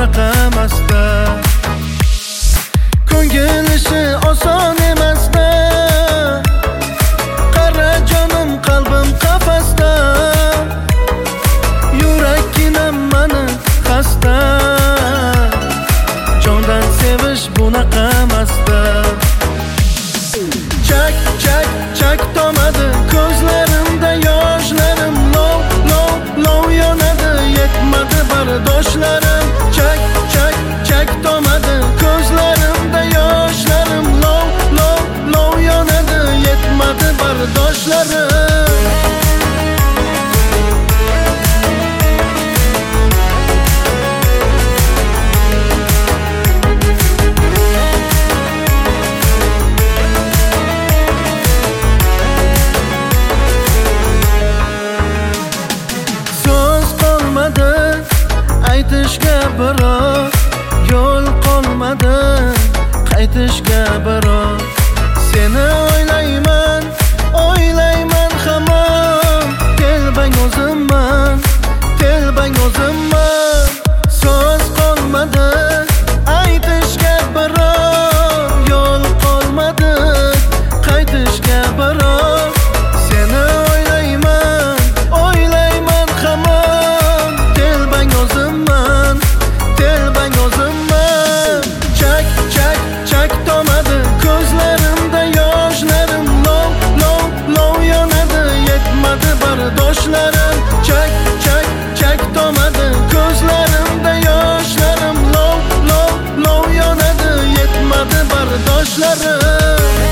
bunaqa emasda. Ko'ngil ishi oson emasda. Qara jonim, qalbim qafasda. Yurakginam mani xasta. Jondan sevish bunaqa emasda. Chak chak chak tomadi ko'zlarimda yoshlarim. Lov yonadi, yetmadi bardoshlarim. Chak chak chak tomadi ko'zlarimda yoshlarim. Lov yonadi, yetmadi bardoshlarim. Aytishga biroq yo'l qolmadi, qaytishga biroq seni o'ylayman hamon. Telbang o'zimman, telbang o'zimman. So'z qolmadi, aytishga biroq yo'l qolmadi, qaytishga biroq seni o'ylayman hamon. Telbang o'zimman, telbang o'zimman. Chak chak chak tomadi ko'zlarimda yoshlarim. Lov yonadi, yetmadi bardoshlarim. Chak chak chak tomadi ko'zlarimda yoshlarim. Lov yonadi, yetmadi bardoshlarim.